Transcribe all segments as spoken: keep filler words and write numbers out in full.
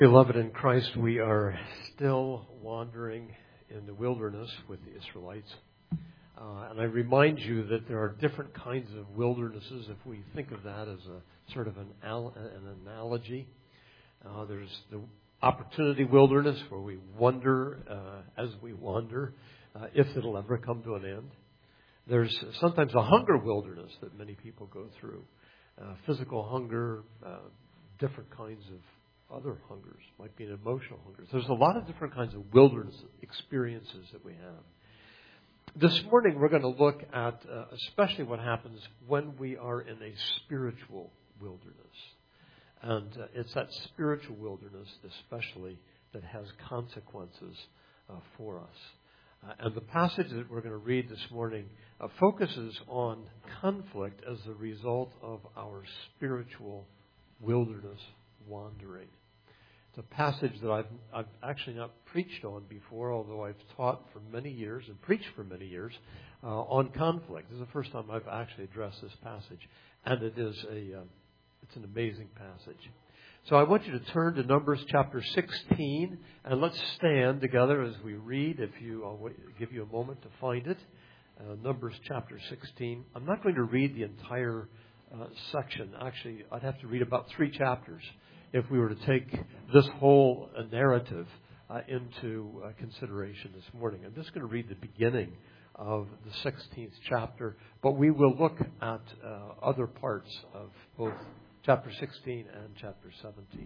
Beloved in Christ, we are still wandering in the wilderness with the Israelites. Uh, and I remind you that there are different kinds of wildernesses if we think of that as a sort of an, al- an analogy. Uh, there's the opportunity wilderness where we wonder uh, as we wander uh, if it'll ever come to an end. There's sometimes a hunger wilderness that many people go through. Uh, physical hunger, uh, different kinds of other hungers, might be an emotional hunger. There's a lot of different kinds of wilderness experiences that we have. This morning we're going to look at uh, especially what happens when we are in a spiritual wilderness. And uh, it's that spiritual wilderness especially that has consequences uh, for us. Uh, and the passage that we're going to read this morning uh, focuses on conflict as the result of our spiritual wilderness wandering. It's a passage that I've, I've actually not preached on before, although I've taught for many years and preached for many years uh, on conflict. This is the first time I've actually addressed this passage, and it is a uh, it's an amazing passage. So I want you to turn to Numbers chapter sixteen, and let's stand together as we read. If you, I'll give you a moment to find it. Uh, Numbers chapter sixteen. I'm not going to read the entire uh, section. Actually, I'd have to read about three chapters if we were to take this whole uh, narrative uh, into uh, consideration this morning. I'm just going to read the beginning of the sixteenth chapter, but we will look at uh, other parts of both chapter sixteen and chapter seventeen.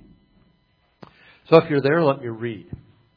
So if you're there, let me read.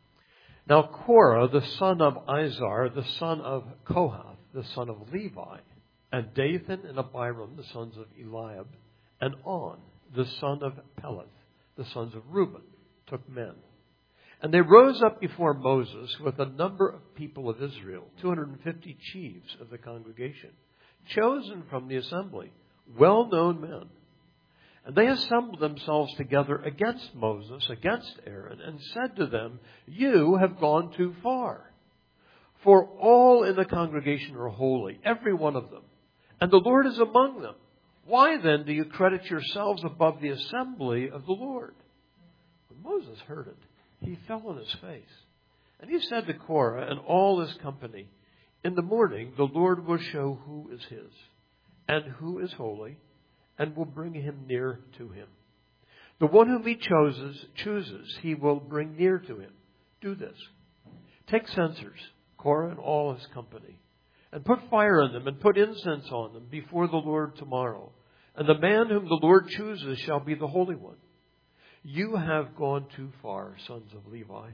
Now Korah, the son of Izhar, the son of Kohath, the son of Levi, and Dathan and Abiram, the sons of Eliab, and On, the son of Peleth, the sons of Reuben, took men. And they rose up before Moses with a number of people of Israel, two hundred fifty chiefs of the congregation, chosen from the assembly, well-known men. And they assembled themselves together against Moses, against Aaron, and said to them, "You have gone too far. For all in the congregation are holy, every one of them, and the Lord is among them. Why then do you credit yourselves above the assembly of the Lord?" When Moses heard it, he fell on his face. And he said to Korah and all his company, "In the morning the Lord will show who is his, and who is holy, and will bring him near to him. The one whom he chooses, chooses, he will bring near to him. Do this. Take censers, Korah and all his company, and put fire in them, and put incense on them before the Lord tomorrow. And the man whom the Lord chooses shall be the Holy One. You have gone too far, sons of Levi."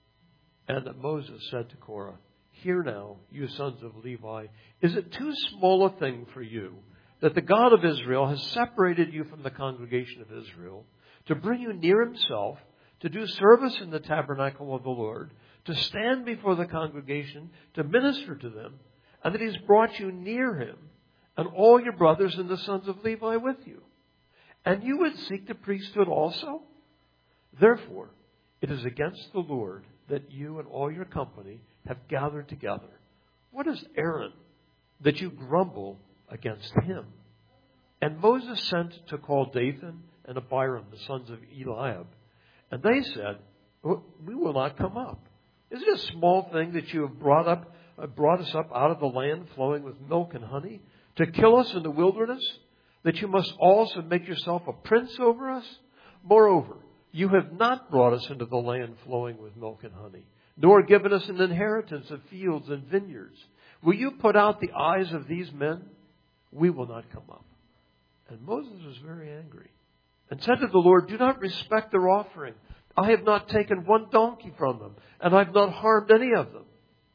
And Moses said to Korah, "Hear now, you sons of Levi, is it too small a thing for you that the God of Israel has separated you from the congregation of Israel to bring you near himself, to do service in the tabernacle of the Lord, to stand before the congregation, to minister to them, and that he's brought you near him, and all your brothers and the sons of Levi with you? And you would seek the priesthood also? Therefore, it is against the Lord that you and all your company have gathered together. What is Aaron that you grumble against him?" And Moses sent to call Dathan and Abiram, the sons of Eliab. And they said, "We will not come up. Is it a small thing that you have brought up, uh, brought us up out of the land flowing with milk and honey, to kill us in the wilderness, that you must also make yourself a prince over us? Moreover, you have not brought us into the land flowing with milk and honey, nor given us an inheritance of fields and vineyards. Will you put out the eyes of these men? We will not come up." And Moses was very angry and said to the Lord, "Do not respect their offering. I have not taken one donkey from them, and I have not harmed any of them."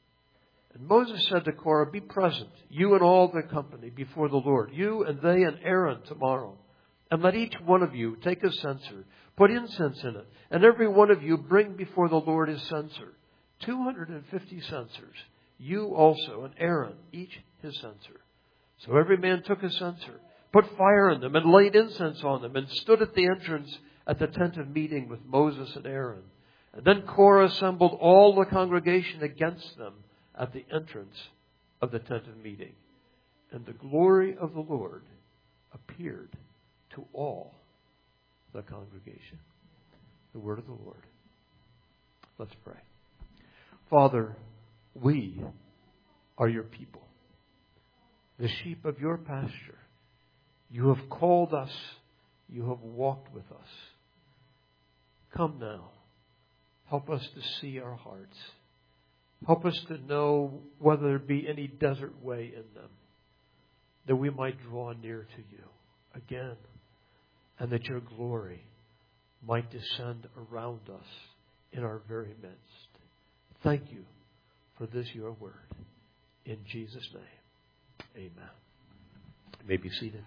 And Moses said to Korah, "Be present, you and all the company, before the Lord, you and they and Aaron tomorrow. And let each one of you take a censer, put incense in it, and every one of you bring before the Lord his censer. two hundred fifty censers, you also and Aaron, each his censer." So every man took a censer, put fire in them, and laid incense on them, and stood at the entrance at the tent of meeting with Moses and Aaron. And then Korah assembled all the congregation against them at the entrance of the tent of meeting. And the glory of the Lord appeared to all the congregation. the word of the Lord. Let's pray. Father, we are your people, the sheep of your pasture. You have called us. You have walked with us. Come now. Help us to see our hearts. Help us to know whether there be any desert way in them, that we might draw near to you again, and that your glory might descend around us in our very midst. Thank you for this, your word. In Jesus' name, amen. You may be seated.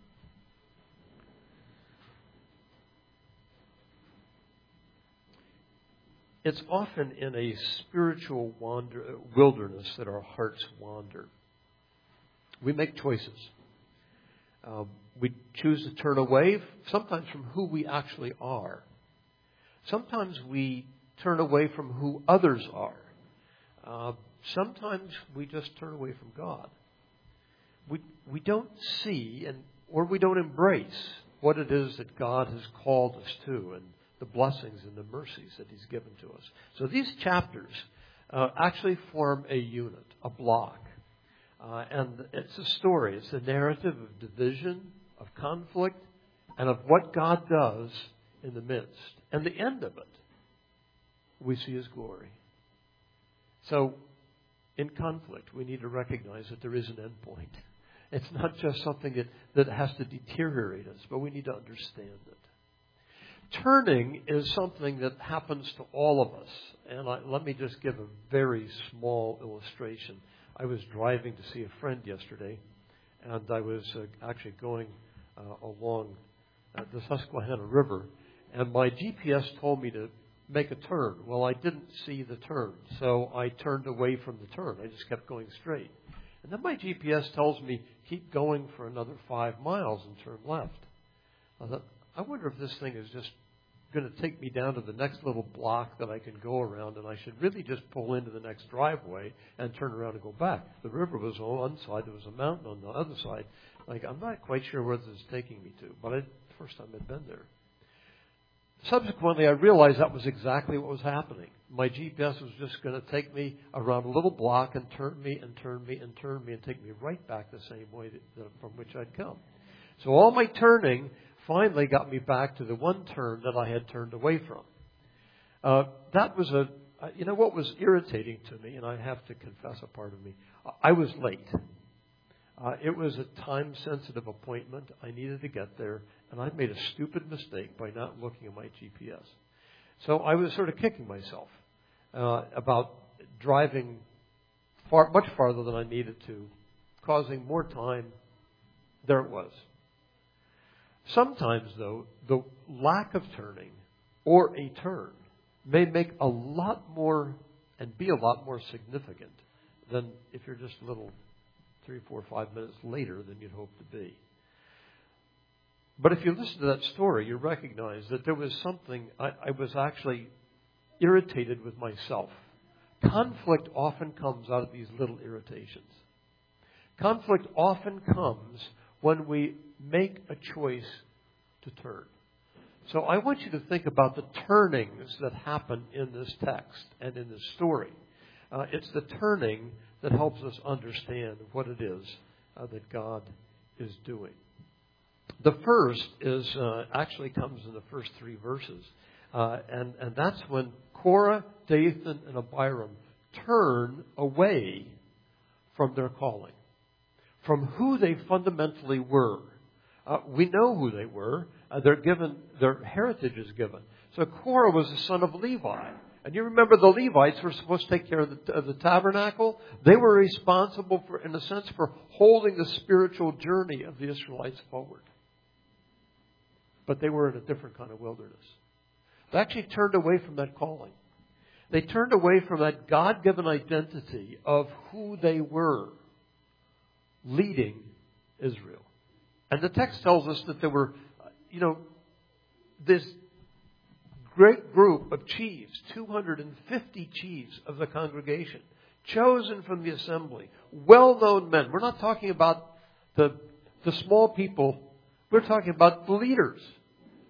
It's often in a spiritual wander, wilderness that our hearts wander. We make choices. Uh, we choose to turn away, sometimes from who we actually are. Sometimes we turn away from who others are. Uh, sometimes we just turn away from God. We we don't see and or we don't embrace what it is that God has called us to and the blessings and the mercies that He's given to us. So these chapters uh, actually form a unit, a block. Uh, and it's a story. It's a narrative of division, of conflict, and of what God does in the midst. And the end of it, we see His glory. So, in conflict, we need to recognize that there is an end point. It's not just something that, that has to deteriorate us, but we need to understand it. Turning is something that happens to all of us. And I, let me just give a very small illustration. I was driving to see a friend yesterday, and I was uh, actually going uh, along uh, the Susquehanna River, and my G P S told me to make a turn. Well, I didn't see the turn, so I turned away from the turn. I just kept going straight. And then my G P S tells me, keep going for another five miles and turn left. I thought, I wonder if this thing is just going to take me down to the next little block that I can go around, and I should really just pull into the next driveway and turn around and go back. The river was on one side, there was a mountain on the other side. Like, I'm not quite sure where this is taking me to, but I, the first time I'd been there. Subsequently, I realized that was exactly what was happening. My G P S was just going to take me around a little block and turn me and turn me and turn me and take me right back the same way that, that, from which I'd come. So all my turning finally got me back to the one turn that I had turned away from. Uh, that was a, you know what was irritating to me, and I have to confess a part of me, I was late. Uh, it was a time-sensitive appointment. I needed to get there, and I'd made a stupid mistake by not looking at my G P S. So I was sort of kicking myself uh, about driving far, much farther than I needed to, causing more time. There it was. Sometimes, though, the lack of turning or a turn may make a lot more and be a lot more significant than if you're just a little three, four, five minutes later than you'd hope to be. But if you listen to that story, you recognize that there was something, I, I was actually irritated with myself. Conflict often comes out of these little irritations. Conflict often comes when we make a choice to turn. So I want you to think about the turnings that happen in this text and in this story. Uh, it's the turning that helps us understand what it is uh, that God is doing. The first is uh, actually comes in the first three verses. Uh, and, and that's when Korah, Dathan, and Abiram turn away from their calling, from who they fundamentally were. Uh, we know who they were. Uh, they're given, their heritage is given. So Korah was the son of Levi. And you remember the Levites were supposed to take care of the, of the tabernacle. They were responsible for, in a sense, for holding the spiritual journey of the Israelites forward. But they were in a different kind of wilderness. They actually turned away from that calling. They turned away from that God-given identity of who they were leading Israel. And the text tells us that there were, you know, this great group of chiefs, two hundred fifty chiefs of the congregation, chosen from the assembly, well-known men. We're not talking about the, the small people. We're talking about the leaders.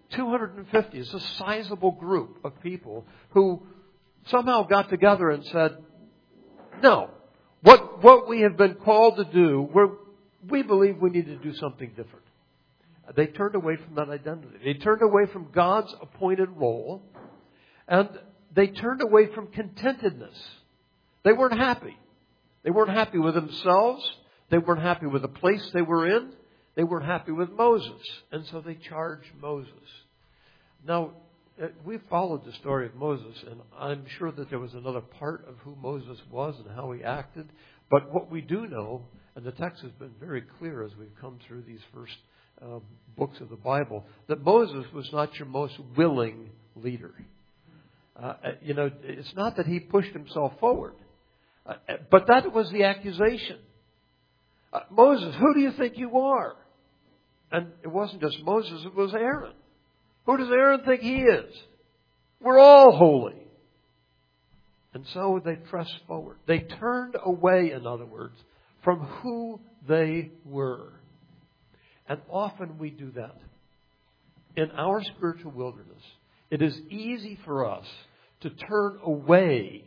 two hundred fifty is a sizable group of people who somehow got together and said, no, what, what we have been called to do, we're, we believe we need to do something different. They turned away from that identity. They turned away from God's appointed role, and they turned away from contentedness. They weren't happy. They weren't happy with themselves. They weren't happy with the place they were in. They weren't happy with Moses. And so they charged Moses. Now, we've followed the story of Moses, and I'm sure that there was another part of who Moses was and how he acted. But what we do know, and the text has been very clear as we've come through these first uh, books of the Bible, that Moses was not your most willing leader. Uh, you know, it's not that he pushed himself forward. Uh, but that was the accusation. Uh, Moses, who do you think you are? And it wasn't just Moses, it was Aaron. Who does Aaron think he is? We're all holy. And so they pressed forward. They turned away, in other words, from who they were. And often we do that. In our spiritual wilderness, it is easy for us to turn away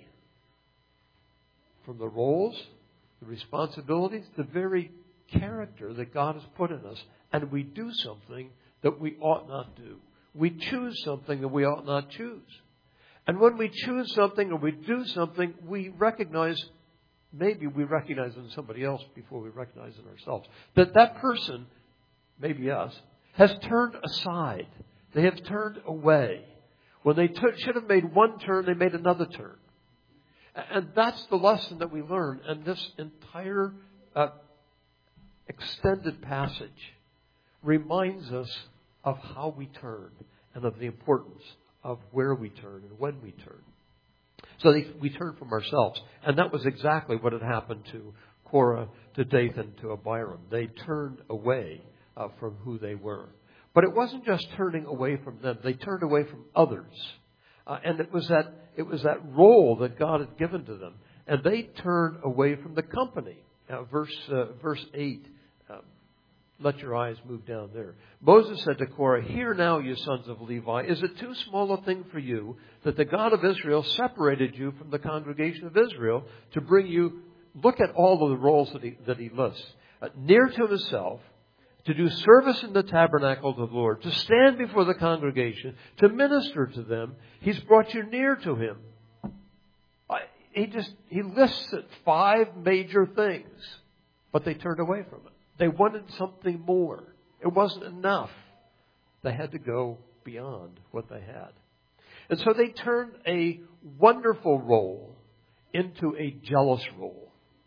from the roles, the responsibilities, the very character that God has put in us, and we do something that we ought not do. We choose something that we ought not choose. And when we choose something or we do something, we recognize, maybe we recognize in somebody else before we recognize in ourselves, that that person, maybe us, has turned aside. They have turned away. When they t- should have made one turn, they made another turn. And that's the lesson that we learn. And this entire uh, extended passage reminds us of how we turn and of the importance of where we turn and when we turn. So they, we turn from ourselves. And that was exactly what had happened to Korah, to Dathan, to Abiram. They turned away uh, from who they were. But it wasn't just turning away from them. They turned away from others. Uh, and it was that it was that role that God had given to them. And they turned away from the company. Uh, verse, uh, verse eight. Uh, let your eyes move down there. Moses said to Korah, "Hear now, you sons of Levi, is it too small a thing for you that the God of Israel separated you from the congregation of Israel to bring you," look at all of the roles that he, that he lists, uh, "near to himself, to do service in the tabernacle of the Lord, to stand before the congregation, to minister to them. He's brought you near to him." I, he just, he lists it five major things, but they turned away from it. They wanted something more. It wasn't enough. They had to go beyond what they had. And so they turned a wonderful role into a jealous role.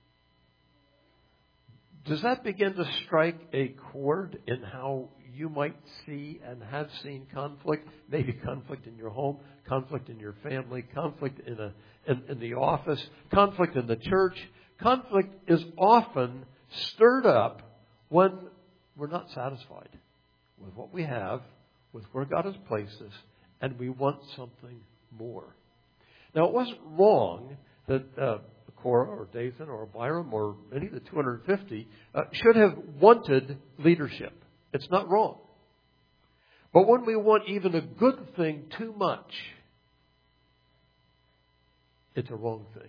Does that begin to strike a chord in how you might see and have seen conflict? Maybe conflict in your home, conflict in your family, conflict in a in, in the office, conflict in the church. Conflict is often stirred up when we're not satisfied with what we have, with where God has placed us, and we want something more. Now, it wasn't wrong that uh, Korah or Dathan or Abiram or any of the two hundred fifty uh, should have wanted leadership. It's not wrong. But when we want even a good thing too much, it's a wrong thing.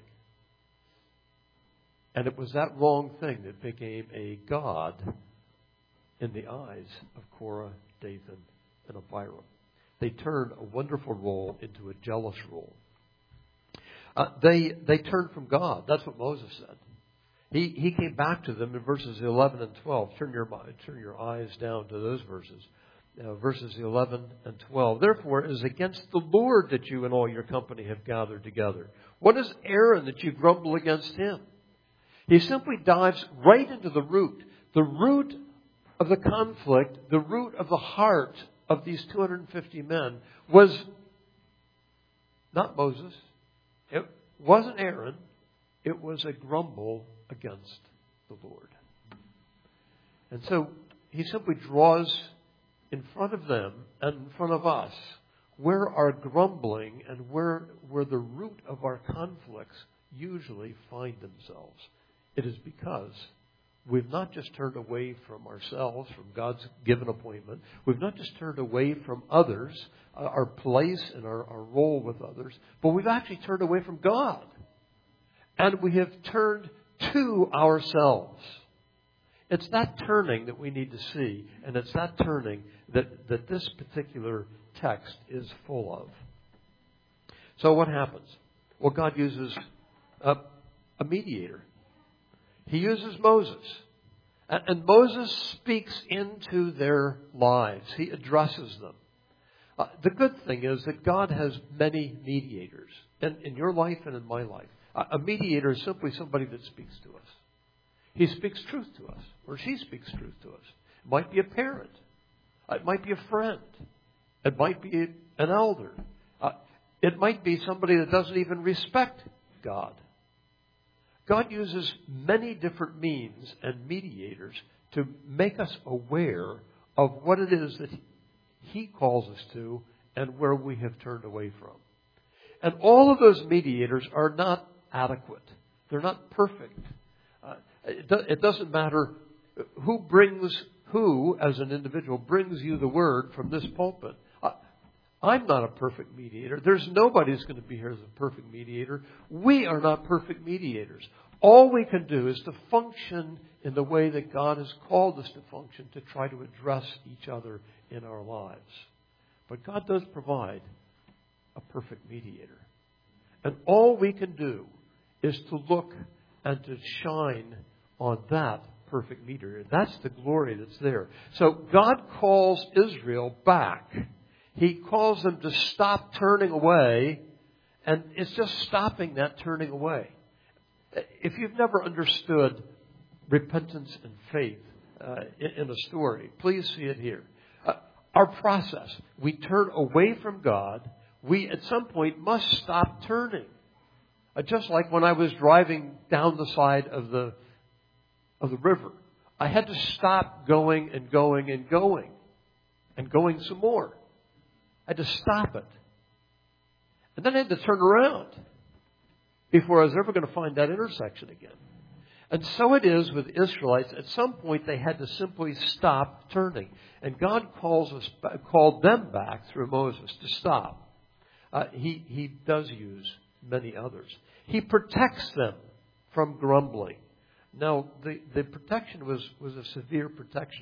And it was that wrong thing that became a god in the eyes of Korah, Dathan, and Abiram. They turned a wonderful role into a jealous role. Uh, they they turned from God. That's what Moses said. He he came back to them in verses eleven and twelve. Turn your turn your eyes down to those verses. Uh, verses eleven and twelve. "Therefore it is against the Lord that you and all your company have gathered together. What is Aaron that you grumble against him?" He simply dives right into the root. The root of the conflict, the root of the heart of these two hundred fifty men was not Moses. It wasn't Aaron. It was a grumble against the Lord. And so he simply draws in front of them and in front of us where our grumbling and where, where the root of our conflicts usually find themselves. It is because we've not just turned away from ourselves, from God's given appointment. We've not just turned away from others, uh, our place and our, our role with others, but we've actually turned away from God. And we have turned to ourselves. It's that turning that we need to see, and it's that turning that, that this particular text is full of. So what happens? Well, God uses a, a mediator. He uses Moses. And, and Moses speaks into their lives. He addresses them. Uh, the good thing is that God has many mediators in, in your life and in my life. Uh, a mediator is simply somebody that speaks to us. He speaks truth to us, or she speaks truth to us. It might be a parent. It might be a friend. It might be an elder. Uh, it might be somebody that doesn't even respect God. God uses many different means and mediators to make us aware of what it is that He calls us to and where we have turned away from. And all of those mediators are not adequate. They're not perfect. Uh, it, do, it doesn't matter who brings, who as an individual brings you the word from this pulpit. Uh, I'm not a perfect mediator. There's nobody who's going to be here as a perfect mediator. We are not perfect mediators. All we can do is to function in the way that God has called us to function, to try to address each other in our lives. But God does provide a perfect mediator. And all we can do is to look and to shine on that perfect mediator. That's the glory that's there. So God calls Israel back. He calls them to stop turning away, and it's just stopping that turning away. If you've never understood repentance and faith uh, in, in a story, please see it here. Uh, our process, we turn away from God. We, at some point, must stop turning. Uh, just like when I was driving down the side of the of the river, I had to stop going and going and going and going some more. I had to stop it. And then I had to turn around before I was ever going to find that intersection again. And so it is with Israelites. At some point, they had to simply stop turning. And God calls us, called them back through Moses to stop. Uh, he, he does use many others. He protects them from grumbling. Now, the, the protection was, was a severe protection.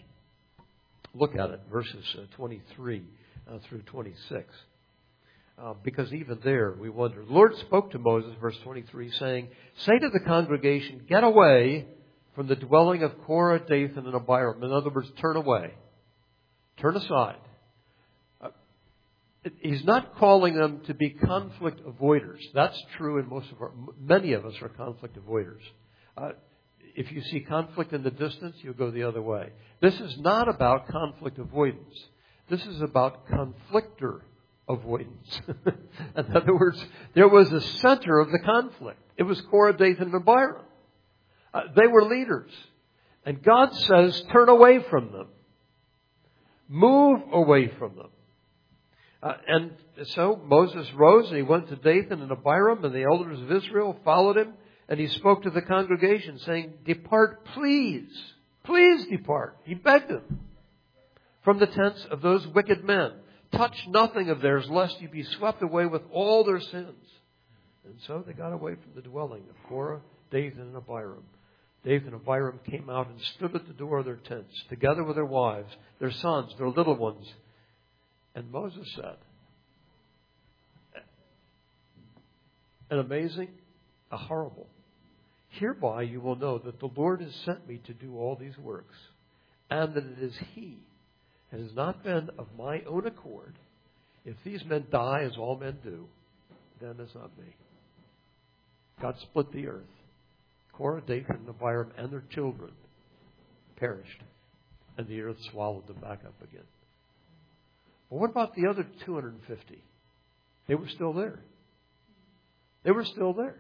Look at it, verses uh, twenty-three uh, through twenty-six. Uh, because even there, we wonder. The Lord spoke to Moses, verse twenty-three, saying, "Say to the congregation, get away from the dwelling of Korah, Dathan, and Abiram." In other words, turn away. Turn aside. Uh, it, he's not calling them to be conflict avoiders. That's true in most of our, many of us are conflict avoiders. Uh, if you see conflict in the distance, you'll go the other way. This is not about conflict avoidance. This is about conflictor avoidance. In other words, there was a center of the conflict. It was Korah, Dathan, and Abiram. Uh, they were leaders. And God says, turn away from them. Move away from them. Uh, and so Moses rose and he went to Dathan and Abiram, and the elders of Israel followed him. And he spoke to the congregation, saying, "Depart, please. Please depart." He begged them from the tents of those wicked men. "Touch nothing of theirs, lest you be swept away with all their sins." And so they got away from the dwelling of Korah, Dathan, and Abiram. Dathan and Abiram came out and stood at the door of their tents, together with their wives, their sons, their little ones. And Moses said, an amazing, a horrible, "Hereby you will know that the Lord has sent me to do all these works, and that it is He. It has not been of my own accord. If these men die as all men do, then it's not me." God split the earth. Korah, Dathan, and Abiram and their children perished, and the earth swallowed them back up again. But what about the other two hundred fifty? They were still there. They were still there.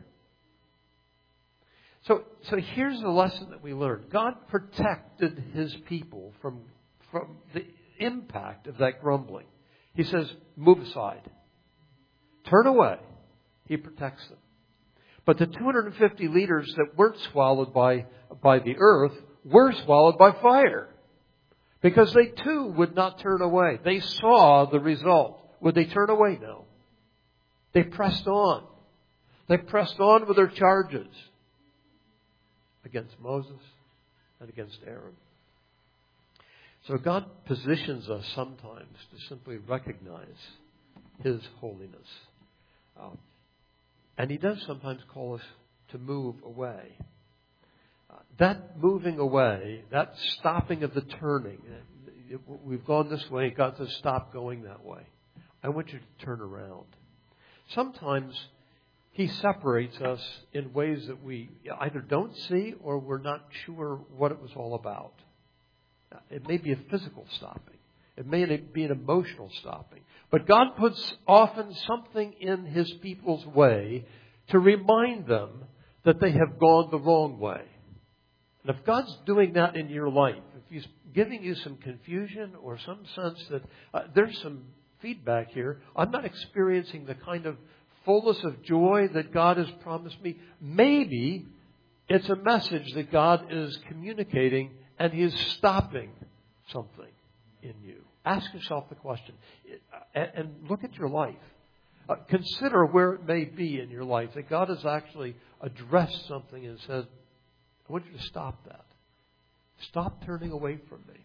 So, so here's the lesson that we learned. God protected His people from, from the impact of that grumbling. He says, move aside. Turn away. He protects them. But the two hundred fifty leaders that weren't swallowed by, by the earth were swallowed by fire. Because they too would not turn away. They saw the result. Would they turn away? No. They pressed on. They pressed on with their charges against Moses and against Aaron. So God positions us sometimes to simply recognize His holiness. Um, and He does sometimes call us to move away. Uh, that moving away, that stopping of the turning, it, it, we've gone this way, God says, stop going that way. I want you to turn around. Sometimes He separates us in ways that we either don't see or we're not sure what it was all about. It may be a physical stopping. It may be an emotional stopping. But God puts often something in His people's way to remind them that they have gone the wrong way. And if God's doing that in your life, if He's giving you some confusion or some sense that uh, there's some feedback here, I'm not experiencing the kind of fullness of joy that God has promised me, maybe it's a message that God is communicating and He is stopping something in you. Ask yourself the question and look at your life. Uh, consider where it may be in your life that God has actually addressed something and said, I want you to stop that. Stop turning away from me.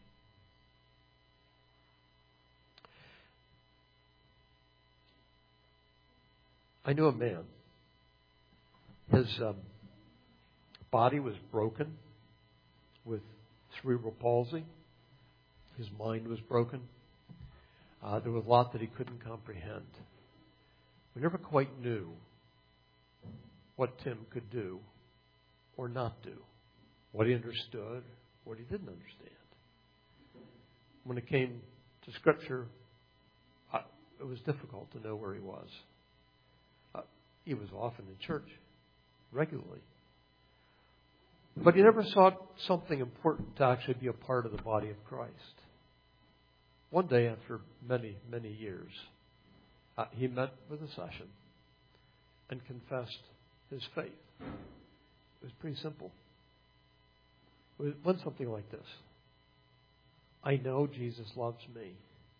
I knew a man. His um, body was broken with cerebral palsy. His mind was broken. Uh, there was a lot that he couldn't comprehend. We never quite knew what Tim could do or not do, what he understood, what he didn't understand. When it came to Scripture, I, it was difficult to know where he was. Uh, he was often in church, regularly. But he never saw something important to actually be a part of the body of Christ. One day, after many, many years, uh, he met with a session and confessed his faith. It was pretty simple. It went something like this. I know Jesus loves me,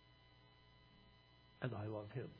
and I love Him.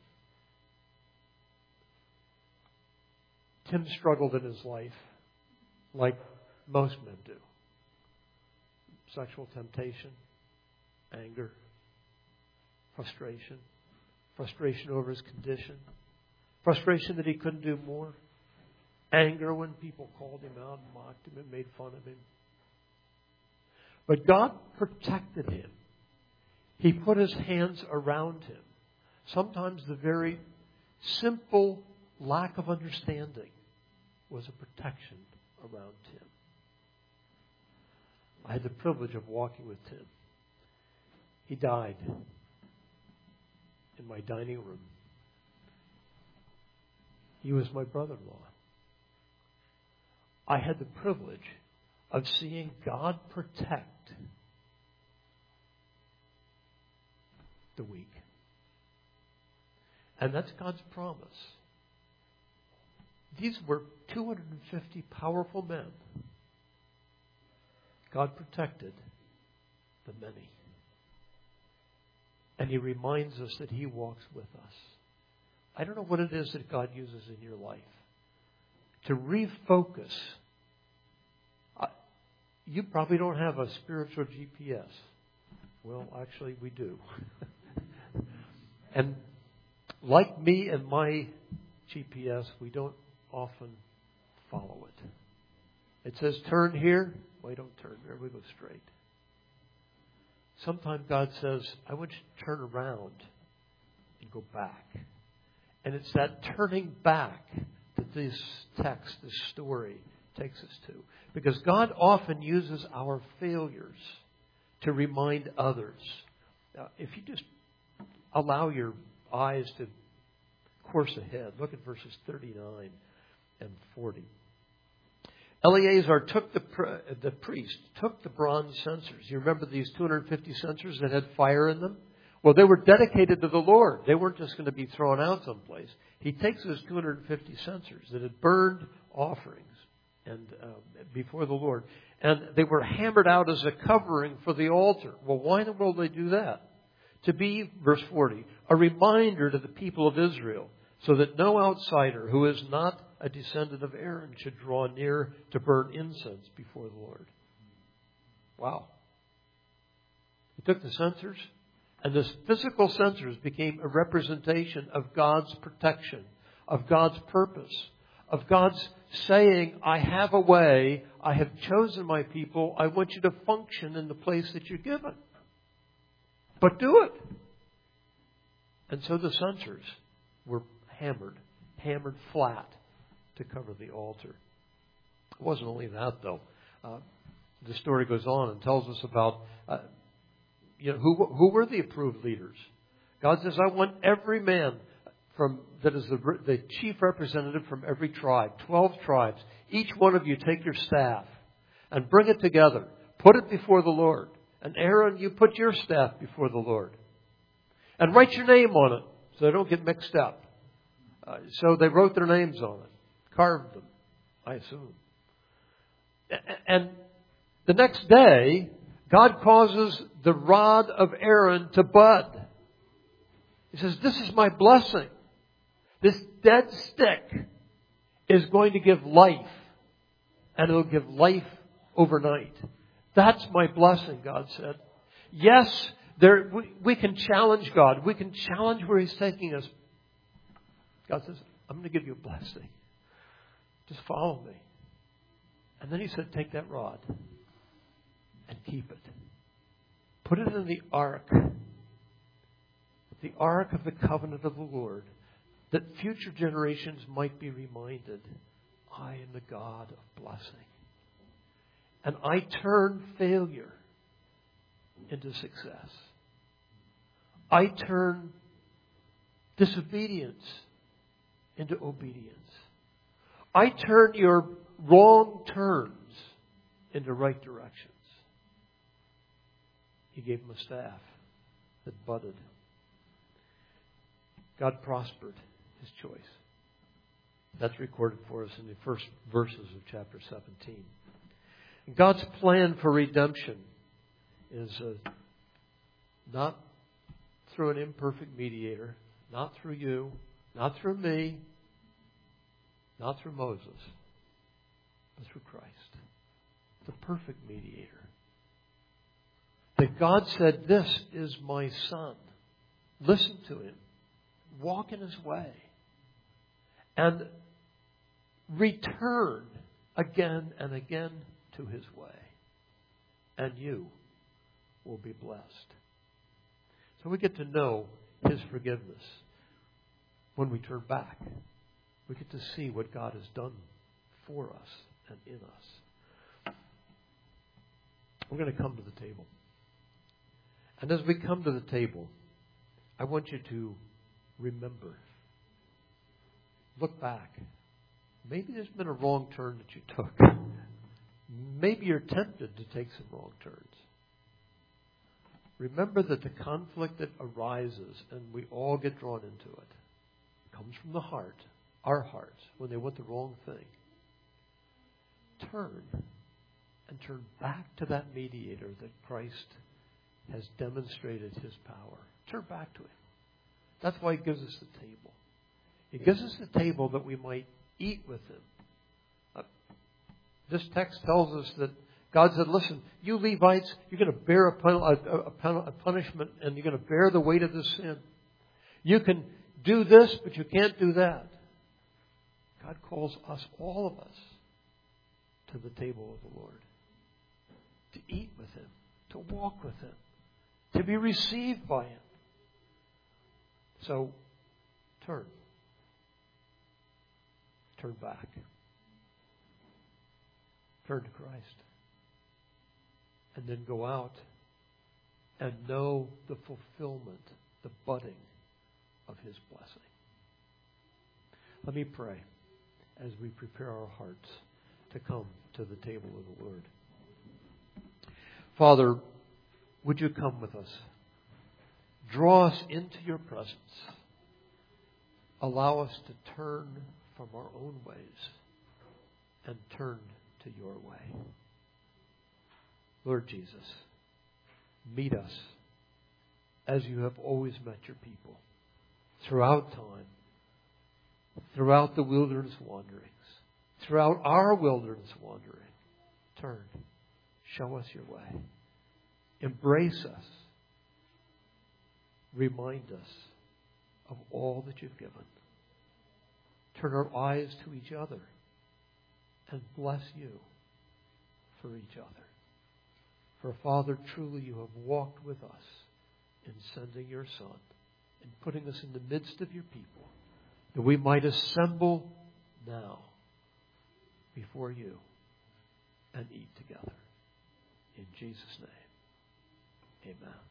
Tim struggled in his life like most men do. Sexual temptation, anger, frustration, frustration over his condition, frustration that he couldn't do more, anger when people called him out and mocked him and made fun of him. But God protected him. He put His hands around him. Sometimes the very simple lack of understanding was a protection around Tim. I had the privilege of walking with Tim. He died in my dining room. He was my brother-in-law. I had the privilege of seeing God protect the weak. And that's God's promise. These were two hundred fifty powerful men. God protected the many. And He reminds us that He walks with us. I don't know what it is that God uses in your life to refocus. Uh, you probably don't have a spiritual G P S. Well, actually, we do. And like me and my G P S, we don't often follow it. It says turn here. Well, don't turn there. We go straight. Sometimes God says, I want you to turn around and go back. And it's that turning back that this text, this story, takes us to. Because God often uses our failures to remind others. Now, if you just allow your eyes to course ahead, look at verses thirty-nine and forty. Eleazar took the the priest took the bronze censers. You remember these two hundred fifty censers that had fire in them? Well, they were dedicated to the Lord. They weren't just going to be thrown out someplace. He takes those two hundred fifty censers that had burned offerings and uh, before the Lord, And they were hammered out as a covering for the altar. Well, why in the world did they do that? To be, verse forty, a reminder to the people of Israel, so that no outsider who is not a descendant of Aaron should draw near to burn incense before the Lord. Wow. He took the censers, and this physical censers became a representation of God's protection, of God's purpose, of God's saying, I have a way, I have chosen my people, I want you to function in the place that you're given. But do it. And so the censers were hammered, hammered flat to cover the altar. It wasn't only that, though. Uh, the story goes on and tells us about uh, you know, who, who were the approved leaders. God says, I want every man from that is the, the chief representative from every tribe, twelve tribes. Each one of you take your staff and bring it together. Put it before the Lord. And Aaron, you put your staff before the Lord. And write your name on it so they don't get mixed up. Uh, so they wrote their names on it. Carved them, I assume. And the next day, God causes the rod of Aaron to bud. He says, this is my blessing. This dead stick is going to give life. And it'll give life overnight. That's my blessing, God said. Yes, there, we, we can challenge God. We can challenge where He's taking us. God says, I'm going to give you a blessing. Just follow me. And then He said, take that rod and keep it. Put it in the ark. The ark of the covenant of the Lord, that future generations might be reminded, I am the God of blessing. And I turn failure into success. I turn disobedience into obedience. I turn your wrong turns into right directions. He gave him a staff that budded. God prospered his choice. That's recorded for us in the first verses of chapter seventeen. And God's plan for redemption is uh, not through an imperfect mediator, not through you, not through me, not through Moses, but through Christ, the perfect mediator. That God said, this is my Son. Listen to Him. Walk in His way. And return again and again to His way. And you will be blessed. So we get to know His forgiveness when we turn back. We get to see what God has done for us and in us. We're going to come to the table. And as we come to the table, I want you to remember. Look back. Maybe there's been a wrong turn that you took. Maybe you're tempted to take some wrong turns. Remember that the conflict that arises, and we all get drawn into it, comes from the heart, our hearts, when they want the wrong thing. Turn and turn back to that mediator that Christ has demonstrated His power. Turn back to Him. That's why He gives us the table. He gives us the table that we might eat with Him. Uh, this text tells us that God said, listen, you Levites, you're going to bear a, pun- a, a, a punishment and you're going to bear the weight of this sin. You can do this, but you can't do that. God calls us, all of us, to the table of the Lord. To eat with Him. To walk with Him. To be received by Him. So, turn. Turn back. Turn to Christ. And then go out and know the fulfillment, the budding of His blessing. Let me pray as we prepare our hearts to come to the table of the Lord. Father, would you come with us? Draw us into your presence. Allow us to turn from our own ways and turn to your way. Lord Jesus, meet us as you have always met your people throughout time, throughout the wilderness wanderings, throughout our wilderness wandering. Turn. Show us your way. Embrace us. Remind us of all that you've given. Turn our eyes to each other and bless you for each other. For Father, truly you have walked with us in sending your Son and putting us in the midst of your people, that we might assemble now before you and eat together. In Jesus' name, amen.